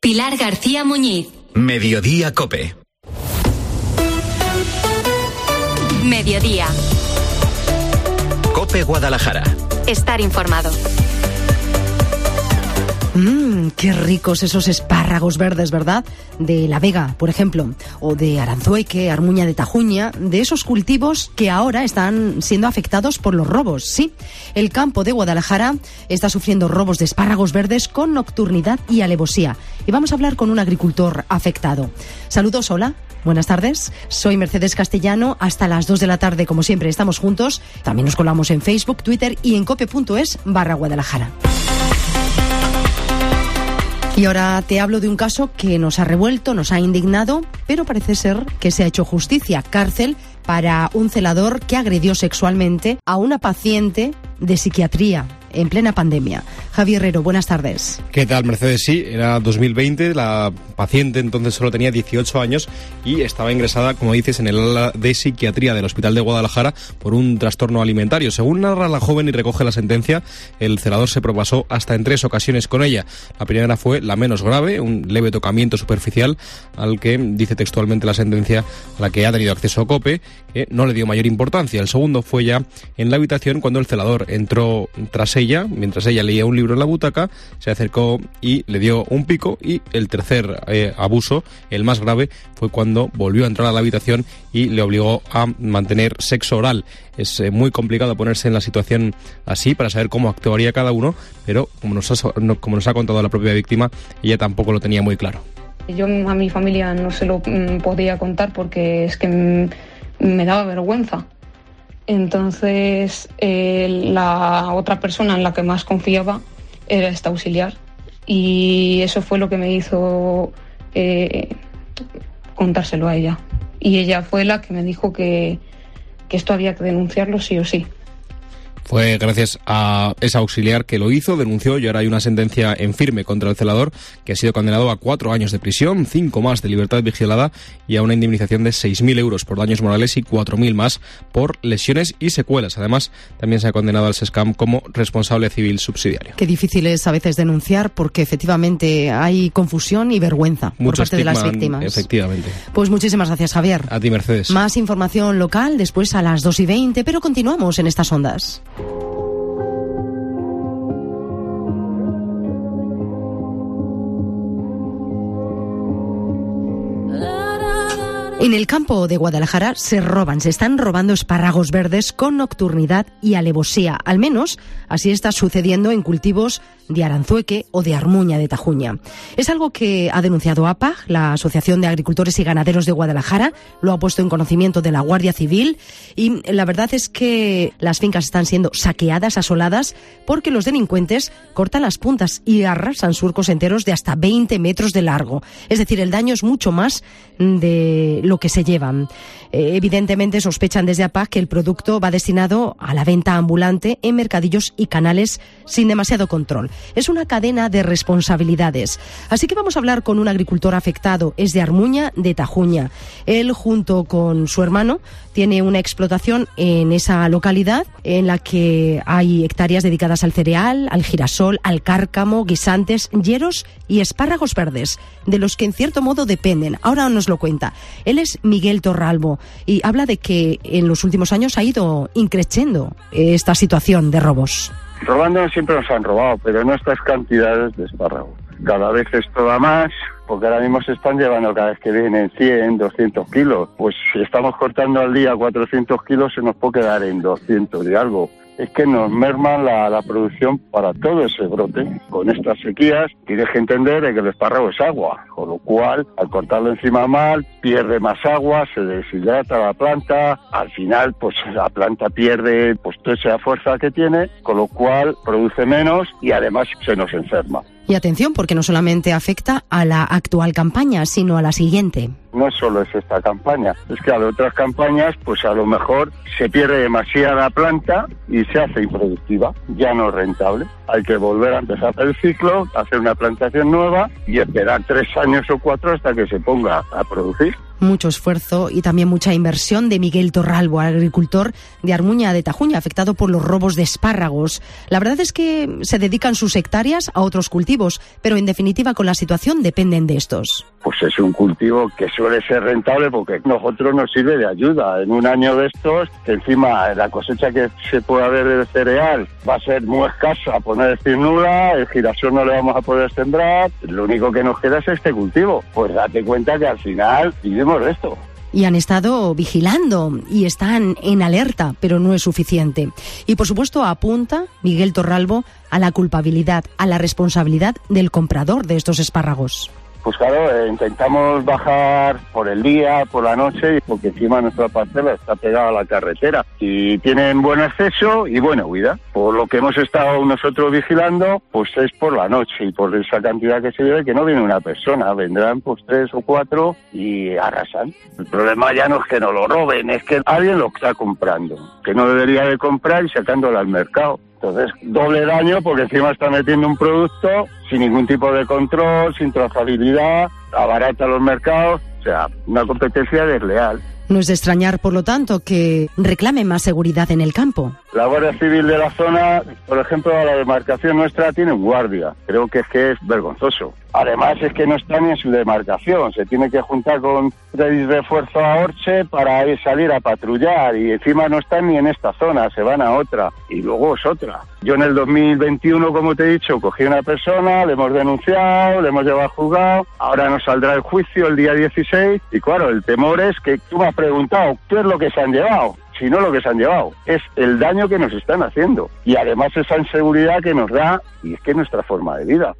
Pilar García Muñiz. Mediodía COPE. Mediodía. COPE Guadalajara. Estar informado. Qué ricos esos espárragos verdes, ¿verdad? De La Vega, por ejemplo, o de Aranzueque, Armuña de Tajuña, de esos cultivos que ahora están siendo afectados por los robos. Sí, el campo de Guadalajara está sufriendo robos de espárragos verdes con nocturnidad y alevosía. Y vamos a hablar con un agricultor afectado. Saludos, hola. Buenas tardes, soy Mercedes Castellano. Hasta las 2 de la tarde, como siempre, estamos juntos. También nos colamos en Facebook, Twitter y en cope.es/Guadalajara. Y ahora te hablo de un caso que nos ha revuelto, nos ha indignado, pero parece ser que se ha hecho justicia. Cárcel para un celador que agredió sexualmente a una paciente de psiquiatría en plena pandemia. Javi Herrero, buenas tardes. ¿Qué tal, Mercedes? Sí, era 2020, la paciente entonces solo tenía 18 años y estaba ingresada, como dices, en el ala de psiquiatría del Hospital de Guadalajara por un trastorno alimentario. Según narra la joven y recoge la sentencia, el celador se propasó hasta en 3 ocasiones con ella. La primera fue la menos grave, un leve tocamiento superficial, al que dice textualmente la sentencia a la que ha tenido acceso COPE, que no le dio mayor importancia. El segundo fue ya en la habitación cuando el celador entró tras ella, mientras ella leía un libro en la butaca, se acercó y le dio un pico. Y el tercer abuso, el más grave, fue cuando volvió a entrar a la habitación y le obligó a mantener sexo oral. Es muy complicado ponerse en la situación así para saber cómo actuaría cada uno, pero como nos ha contado la propia víctima, ella tampoco lo tenía muy claro. Yo a mi familia no se lo podía contar porque es que me daba vergüenza. Entonces, la otra persona en la que más confiaba era esta auxiliar. Y eso fue lo que me hizo contárselo a ella. Y ella fue la que me dijo que esto había que denunciarlo sí o sí. Fue gracias a esa auxiliar que lo hizo, denunció, y ahora hay una sentencia en firme contra el celador, que ha sido condenado a 4 años de prisión, 5 más de libertad vigilada y a una indemnización de 6.000 euros por daños morales y 4.000 más por lesiones y secuelas. Además, también se ha condenado al SESCAM como responsable civil subsidiario. Qué difícil es a veces denunciar porque efectivamente hay confusión y vergüenza por parte de las víctimas. Efectivamente. Pues muchísimas gracias, Javier. A ti, Mercedes. Más información local después a las 2:20, pero continuamos en estas ondas. En el campo de Guadalajara se están robando espárragos verdes con nocturnidad y alevosía. Al menos así está sucediendo en cultivos de Aranzueque o de Armuña de Tajuña. Es algo que ha denunciado APAG, la Asociación de Agricultores y Ganaderos de Guadalajara, lo ha puesto en conocimiento de la Guardia Civil, y la verdad es que las fincas están siendo saqueadas, asoladas, porque los delincuentes cortan las puntas y arrasan surcos enteros de hasta 20 metros de largo. Es decir, el daño es mucho más de lo que se llevan. Evidentemente sospechan desde APAG que el producto va destinado a la venta ambulante en mercadillos y canales sin demasiado control. Es una cadena de responsabilidades. Así que vamos a hablar con un agricultor afectado. Es de Armuña de Tajuña. Él, junto con su hermano, tiene una explotación en esa localidad en la que hay hectáreas dedicadas al cereal, al girasol, al cárcamo, guisantes, hieros y espárragos verdes, de los que en cierto modo dependen. Ahora nos lo cuenta. Él es Miguel Torralbo y habla de que en los últimos años ha ido increciendo esta situación de robos. Robando siempre nos han robado, pero no estas cantidades de espárragos. Cada vez esto da más, porque ahora mismo se están llevando cada vez que vienen 100, 200 kilos. Pues si estamos cortando al día 400 kilos, se nos puede quedar en 200 y algo. Es que nos merman la producción para todo ese brote. Con estas sequías tienes que entender que el espárrago es agua, con lo cual al cortarlo encima mal pierde más agua, se deshidrata la planta, al final pues la planta pierde pues toda esa fuerza que tiene, con lo cual produce menos y además se nos enferma. Y atención, porque no solamente afecta a la actual campaña, sino a la siguiente. no solo es esta campaña, es que a las otras campañas pues a lo mejor se pierde demasiada planta y se hace improductiva, ya no es rentable. Hay que volver a empezar el ciclo, hacer una plantación nueva y esperar 3 años o 4 hasta que se ponga a producir. Mucho esfuerzo y también mucha inversión de Miguel Torralbo, agricultor de Armuña de Tajuña, afectado por los robos de espárragos. La verdad es que se dedican sus hectáreas a otros cultivos, pero en definitiva con la situación dependen de estos. Pues es un cultivo que suele ser rentable porque a nosotros nos sirve de ayuda. En un año de estos, que encima la cosecha que se pueda ver del cereal va a ser muy escasa, por no decir nula, el girasol no le vamos a poder sembrar, lo único que nos queda es este cultivo. Pues date cuenta que al final vivimos de esto. Y han estado vigilando y están en alerta, pero no es suficiente. Y por supuesto apunta Miguel Torralbo a la culpabilidad, a la responsabilidad del comprador de estos espárragos. Pues claro, intentamos bajar por el día, por la noche, porque encima nuestra parcela está pegada a la carretera y tienen buen acceso y buena huida. Por lo que hemos estado nosotros vigilando, pues es por la noche y por esa cantidad que se lleve, que no viene una persona, vendrán pues 3 o 4 y arrasan. El problema ya no es que no lo roben, es que alguien lo está comprando, que no debería de comprar y sacándolo al mercado. Entonces, doble daño porque encima está metiendo un producto sin ningún tipo de control, sin trazabilidad, abarata los mercados, o sea, una competencia desleal. No es de extrañar, por lo tanto, que reclamen más seguridad en el campo. La Guardia Civil de la zona, por ejemplo, a la demarcación nuestra tiene un guardia. Creo que es vergonzoso. Además es que no está ni en su demarcación. Se tiene que juntar con refuerzo a Orche para salir a patrullar y encima no están ni en esta zona, se van a otra y luego es otra. Yo en el 2021, como te he dicho, cogí a una persona, le hemos denunciado, le hemos llevado a juzgado, ahora nos saldrá el juicio el día 16 y claro, el temor es que tú me has preguntado ¿qué es lo que se han llevado? Si no lo que se han llevado, es el daño que nos están haciendo y además esa inseguridad que nos da y es que es nuestra forma de vida.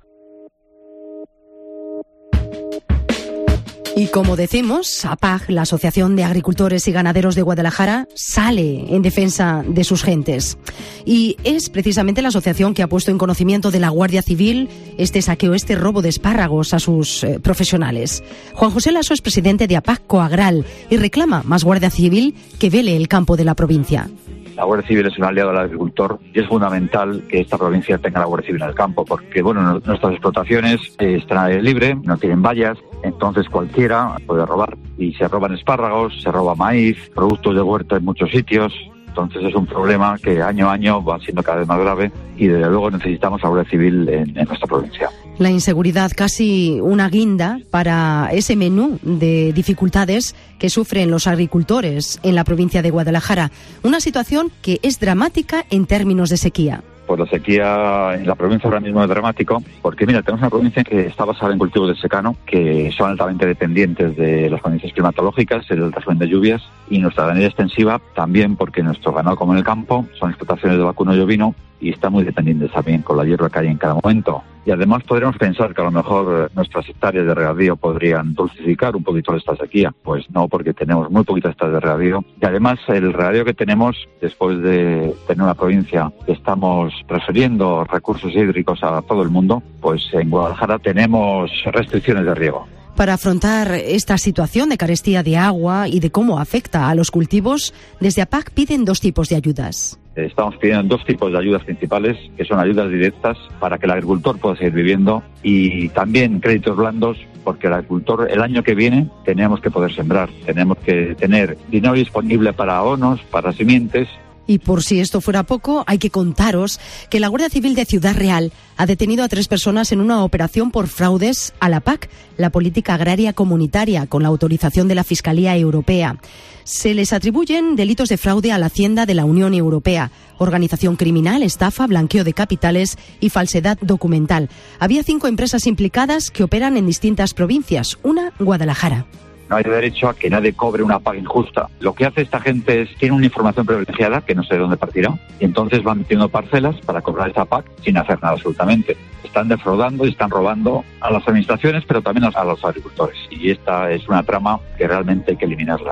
Y como decimos, APAG, la Asociación de Agricultores y Ganaderos de Guadalajara, sale en defensa de sus gentes. Y es precisamente la asociación que ha puesto en conocimiento de la Guardia Civil este saqueo, este robo de espárragos a sus profesionales. Juan José Lasso es presidente de APAG Coagral y reclama más Guardia Civil que vele el campo de la provincia. La Guardia Civil es un aliado del agricultor y es fundamental que esta provincia tenga la Guardia Civil en el campo porque, nuestras explotaciones están al aire libre, no tienen vallas, entonces cualquiera puede robar. Y se roban espárragos, se roba maíz, productos de huerta en muchos sitios. Entonces es un problema que año a año va siendo cada vez más grave y desde luego necesitamos la Guardia Civil en nuestra provincia. La inseguridad casi una guinda para ese menú de dificultades que sufren los agricultores en la provincia de Guadalajara. Una situación que es dramática en términos de sequía. Pues la sequía en la provincia ahora mismo es dramático, porque mira, tenemos una provincia que está basada en cultivos de secano, que son altamente dependientes de las condiciones climatológicas, el régimen de lluvias, y nuestra ganadería extensiva también, porque nuestro ganado, como en el campo, son explotaciones de vacuno y ovino, y están muy dependientes también con la hierba que hay en cada momento. Y además podríamos pensar que a lo mejor nuestras hectáreas de regadío podrían dulcificar un poquito esta sequía. Pues no, porque tenemos muy poquitas hectáreas de regadío. Y además el regadío que tenemos, después de tener una provincia que estamos transfiriendo recursos hídricos a todo el mundo, pues en Guadalajara tenemos restricciones de riego. Para afrontar esta situación de carestía de agua y de cómo afecta a los cultivos, desde APAG piden 2 tipos de ayudas. Estamos pidiendo 2 tipos de ayudas principales, que son ayudas directas para que el agricultor pueda seguir viviendo y también créditos blandos, porque el agricultor el año que viene tenemos que poder sembrar, tenemos que tener dinero disponible para abonos, para simientes. Y por si esto fuera poco, hay que contaros que la Guardia Civil de Ciudad Real ha detenido a 3 personas en una operación por fraudes a la PAC, la Política Agraria Comunitaria, con la autorización de la Fiscalía Europea. Se les atribuyen delitos de fraude a la Hacienda de la Unión Europea, organización criminal, estafa, blanqueo de capitales y falsedad documental. Había 5 empresas implicadas que operan en distintas provincias, una Guadalajara. No hay derecho a que nadie cobre una paga injusta. Lo que hace esta gente es, tiene una información privilegiada que no sé de dónde partirá, y entonces van metiendo parcelas para cobrar esa PAC sin hacer nada absolutamente. Están defraudando y están robando a las administraciones, pero también a los agricultores. Y esta es una trama que realmente hay que eliminarlas.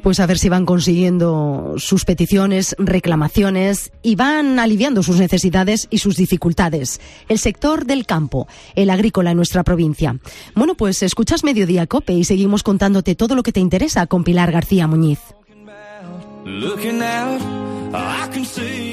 Pues a ver si van consiguiendo sus peticiones, reclamaciones y van aliviando sus necesidades y sus dificultades. El sector del campo, el agrícola en nuestra provincia. Bueno, pues escuchas Mediodía COPE y seguimos contándote todo lo que te interesa con Pilar García Muñiz.